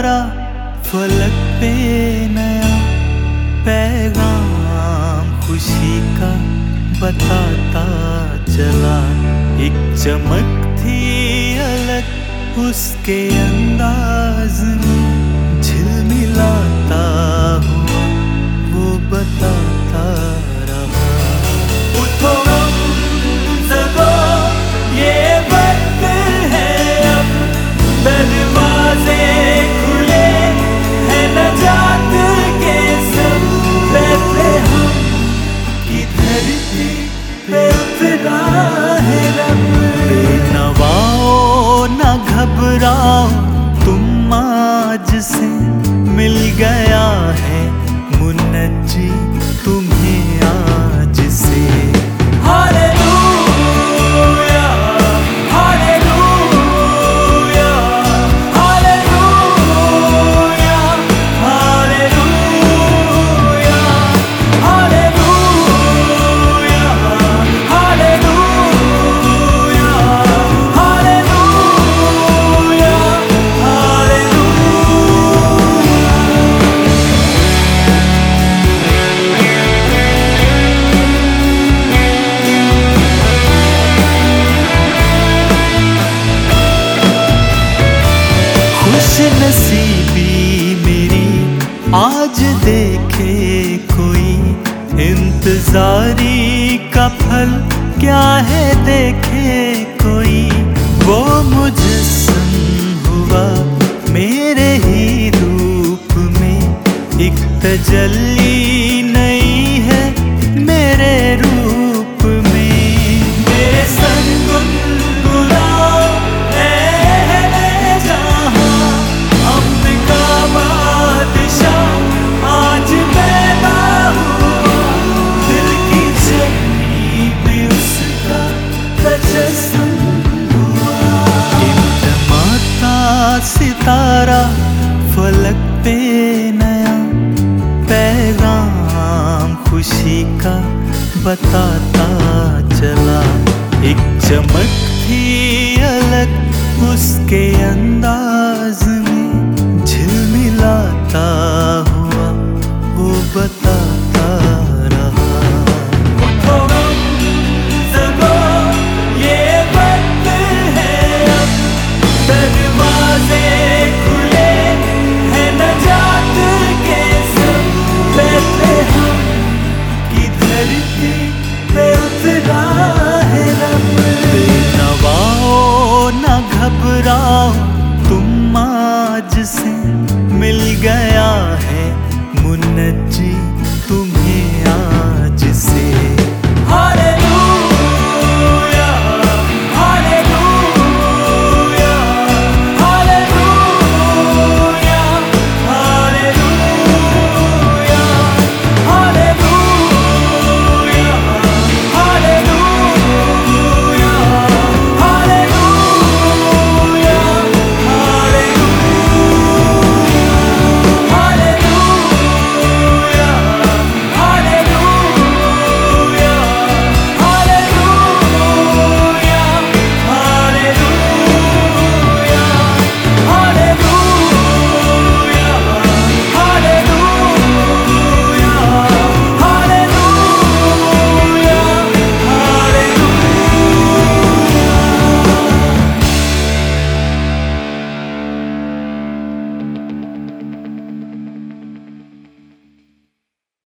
सितारा फलक पे नया पैगाम खुशी का बताता चला। एक चमक थी अलग उसके अंदाज में, झिलमिलाता हुआ वो बताता रहा। उठो जगो ये वक्त है अब, दरवाजे खुले हैं नजात के सब। बैठे हम की धरती पे उतरा है रब। बेनवाओ न घबराओ तुम आज से, मिल गया है मुन्नजी तुम्हें आज से। नसीबी मेरी आज देखे कोई, इंतजारी का फल क्या है देखे कोई। वो मुजस्सम हुआ मेरे ही रूप में, एक तजल्ली नई है मेरे रूप में। मेरे संग गुनगुनाओ सितारा फलक पे नया पैगाम खुशी का बताता चला। एक चमक थी अलग उसके अंदाज